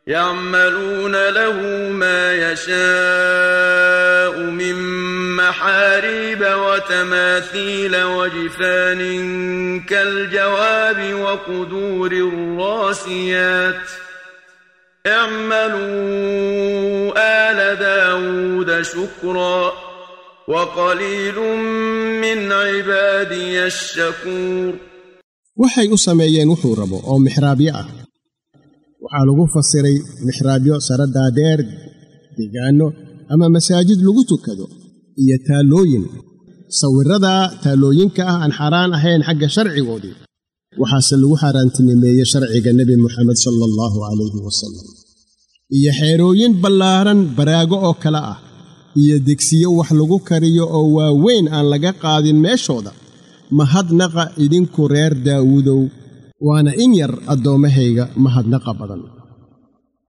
يعملون له ما يشاء من محاريب وتماثيل وجفان كالجواب وقدور الراسيات اعملوا آل داود شكرا وقليل من عبادي الشكور waxay u sameeyeen wuxuu rabo oo mixraabyo ah waxaa lagu fasiray mixraabyo sarada dheer deegaano ama masaajid lagu tukado iyo taalooyin sawirada taalooyinka ah aan xaraan ahayn xagga sharcigoodii waxaase lagu xaraantinimeeyay sharciga nabi Muhammad sallallahu alayhi wasallam iyo xeerooyin ballaaran baraago oo kala ah iyo digsiyo wax lagu kariyo oo waaweyn aan laga qaadin meeshooda mahadnaqa idinku reer Daawudow waana in yar adoomahayga mahadnaqa badan